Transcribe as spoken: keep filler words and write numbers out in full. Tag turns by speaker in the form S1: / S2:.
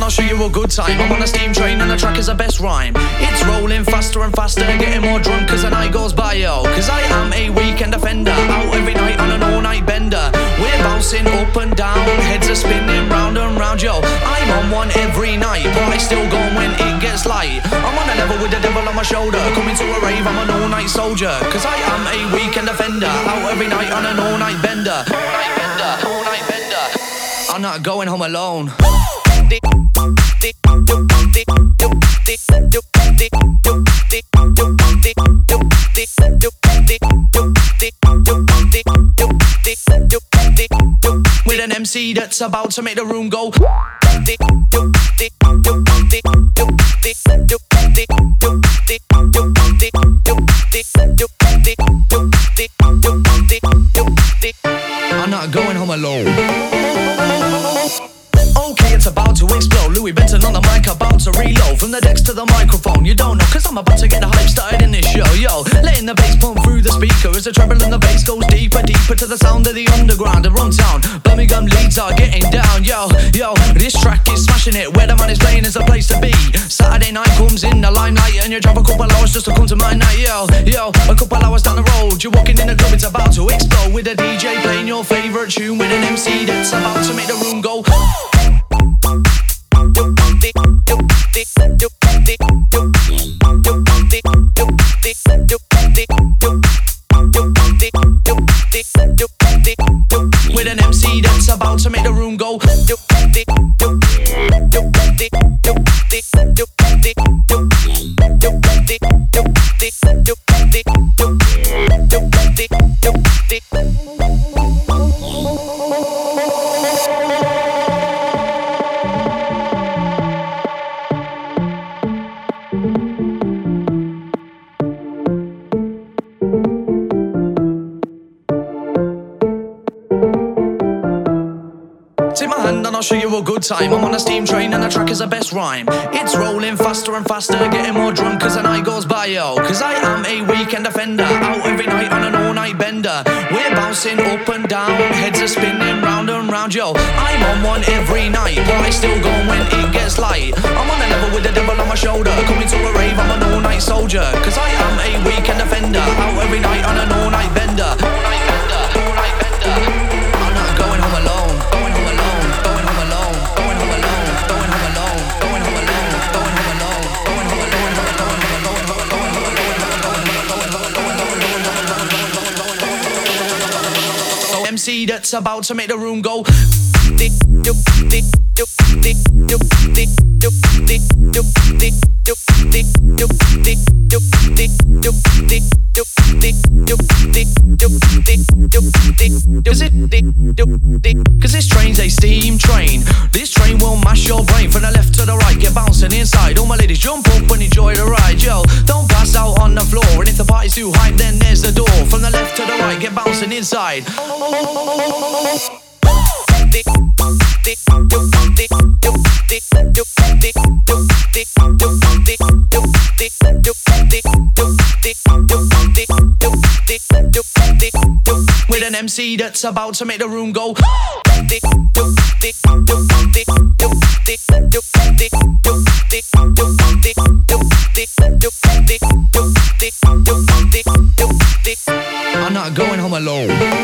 S1: and I'll show you a good time. I'm on a steam train and the track is the best rhyme. It's rolling faster and faster, getting more drunk as the night goes by, yo. Cause I am a weekend offender, out every night on an all-night bender. We're bouncing up and down, heads are spinning round and round, yo. I'm on one every night, but I still go when it gets light. I'm on a level with the devil on my shoulder, coming to a rave, I'm an all-night soldier. Cause I am a weekend offender, out every night on an all-night bender. All-night bender, all-night bender. I'm not going home alone. With an M C that's about to make the room go. I'm not going home alone. Okay, it's about to explode. Louis Benson on the mic, about to reload. From the decks to the microphone, you don't know, cause I'm about to get the hype started in this show. Yo, letting the bass pump through the speaker as the treble and the bass goes deeper, deeper to the sound of the underground. The Rumtown, Birmingham Leeds are getting down. Yo, yo, this track is smashing it. Where the man is playing is the place to be. Saturday night comes in the limelight and you drive a couple hours just to come to my night. Yo, yo, a couple hours down the road, you're walking in the club, it's about to explode. With a D J playing your favourite tune, with an M C that's about to make the room go. With an M C that's about to make the room go. Take my hand and I'll show you a good time. I'm on a steam train and the track is the best rhyme. It's rolling faster and faster, getting more drunk as the night goes by, yo. Cause I am a weekend offender, out every night on an all-night bender. We're bouncing up and down, heads are spinning round and round, yo. I'm on one every night, but I still go when it gets light. I'm on a level with the devil on my shoulder, coming to a rave, I'm an all-night soldier. Cause I am a weekend offender, out every night on an all-night bender. All-night bender, all-night bender. I'm not going home alone, going home alone. M C that's about to make the room go. Cause it, cause this train's a steam train. This train will mash your brain from the left to the right, get bouncing inside. All my ladies jump up and enjoy the ride, yo. Don't pass out on the floor, and if the party's too hype, then there's the door. From the left to the right, get bouncing inside. With an M C that's about to make the room go. I'm not going home alone.